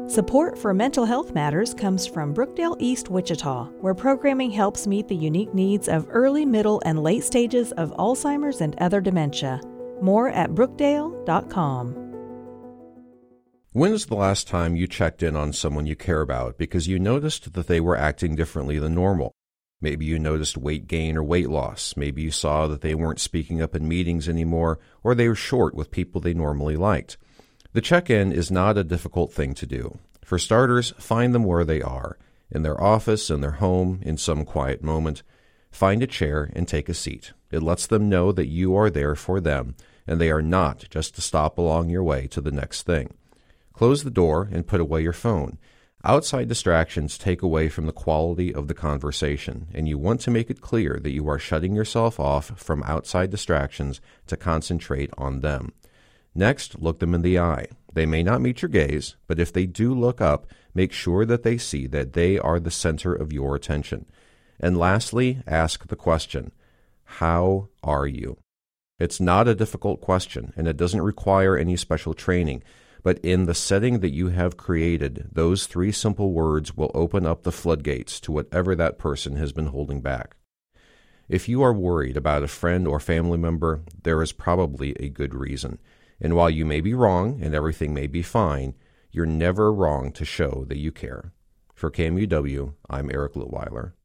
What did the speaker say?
Support for mental health matters comes from Brookdale East Wichita, where programming helps meet the unique needs of early, middle, and late stages of Alzheimer's and other dementia. More at brookdale.com. When is the last time you checked in on someone you care about because you noticed that they were acting differently than normal? Maybe you noticed weight gain or weight loss. Maybe you saw that they weren't speaking up in meetings anymore, or they were short with people they normally liked. The check-in is not a difficult thing to do. For starters, find them where they are, in their office, in their home, in some quiet moment. Find a chair and take a seat. It lets them know that you are there for them, and they are not just to stop along your way to the next thing. Close the door and put away your phone. Outside distractions take away from the quality of the conversation, and you want to make it clear that you are shutting yourself off from outside distractions to concentrate on them. Next, look them in the eye. They may not meet your gaze, but if they do look up, make sure that they see that they are the center of your attention. And lastly, ask the question, how are you? It's not a difficult question, and it doesn't require any special training, but in the setting that you have created, those 3 simple words will open up the floodgates to whatever that person has been holding back. If you are worried about a friend or family member, there is probably a good reason. And while you may be wrong and everything may be fine, you're never wrong to show that you care. For KMUW, I'm Eric Litweiler.